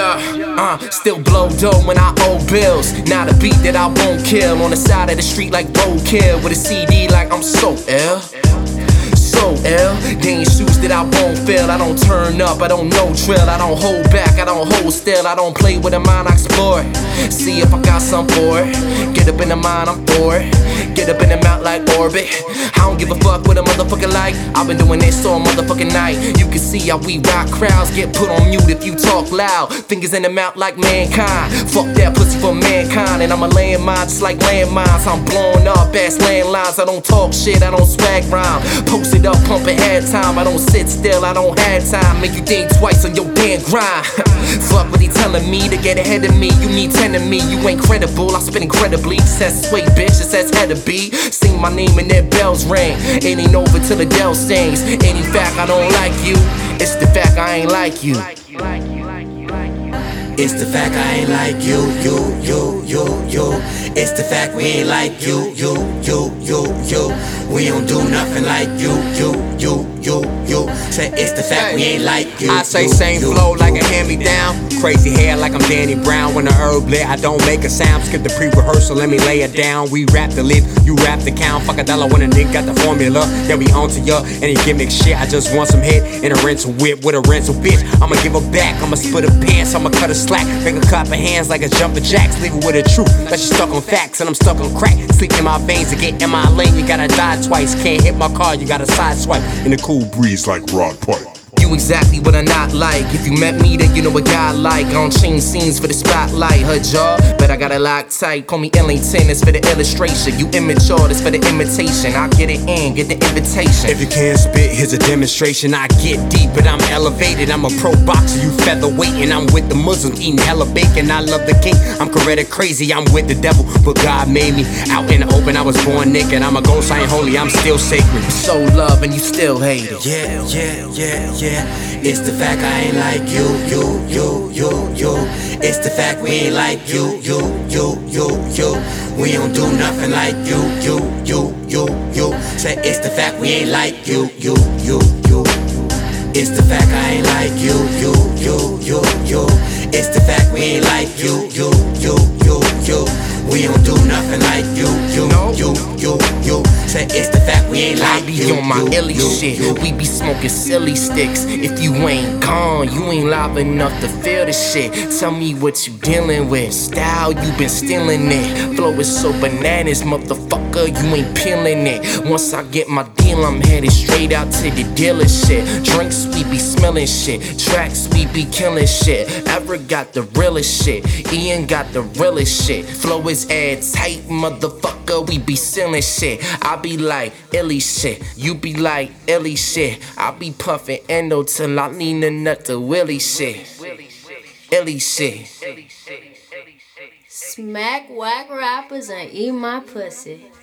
Still blow dough when I owe bills. Not a beat that I won't kill. On the side of the street like roadkill. With a CD like I'm so ill. So ill. They ain't shoes that I won't fill. I don't turn up, I don't no drill. I don't hold back, I don't hold still. I don't play with a mind, I explore. See if I got some for it. Get up in the mind, I'm for it. Get up in the mouth like orbit. I don't give a fuck what a motherfucker like. I've been doing this all motherfucking night. You can see how we rock crowds. Get put on mute if you talk loud. Fingers in the mouth like mankind. Fuck that pussy for mankind. And I'm a landmine just like landmines. I'm blowing up ass landlines. I don't talk shit, I don't swag rhyme. Post it up, pumping head time. I don't sit still, I don't have time. Make you think twice on your damn grind. Fuck what he telling me to get ahead of me. You need 10 of me, you ain't credible. I spit incredibly. Says sway bitch, it says head to be. Sing my name and their bells ring. It ain't over till the Dell sings. Any fact I don't like you. It's the fact I ain't like you. It's the fact I ain't like you. It's the fact we ain't like you. We don't do nothing like you. Say it's the fact we ain't like you. I say same flow like a hand-me-down. Crazy hair like I'm Danny Brown. When the herb lit, I don't make a sound. Skip the pre-rehearsal, let me lay it down. We rap the live, you rap the count. Fuck a dollar when a nigga got the formula. Then we on to ya, any gimmick shit. I just want some hit in a rental whip with a rental bitch. I'ma give her back, I'ma split her pants, I'ma cut her slack. Make her clap her hands like a jumping jacks. Leave it with the truth, that she stuck on facts and I'm stuck on crack. Sleep in my veins to get in my lane. You gotta die twice, can't hit my car, you gotta side swipe. In the cool breeze like Rod Pipe. You exactly what I not like. If you met me, then you know a guy like. I don't change scenes for the spotlight. Her jaw, but I got it locked tight. Call me Ellington, it's for the illustration. You immature, it's for the imitation. I get it in, get the invitation. If you can't spit, here's a demonstration. I get deep, but I'm elevated. I'm a pro boxer, you featherweight, and I'm with the Muslims eating hella bacon. I love the king, I'm Coretta crazy. I'm with the devil, but God made me out in the open. I was born naked. I'm a ghost, I ain't holy, I'm still sacred. So love and you still hate it. Yeah. It's the fact I ain't like you. It's the fact we ain't like you. We don't do nothing like you. Say it's the fact we ain't like you. It's the fact I ain't like you. It's the fact we ain't like you. We don't do nothing like you. Say it's the fact we ain't like you. I be on my illy shit. We be smoking silly sticks. If you ain't gone, you ain't live enough to feel the shit. Tell me what you dealing with. Style, you been stealing it. Flow is so bananas, motherfucker, you ain't peeling it. Once I get my deal, I'm headed straight out to the dealership. Drinks, we be smelling shit. Tracks, we be killing shit. Ever got the realest shit. Ian got the realest shit. Flow is airtight, motherfucker, we be selling shit. I be like illy shit, you be like illy shit. I be puffin' endo till I lean a nut to willy shit. Illy shit. Smack whack rappers and eat my pussy.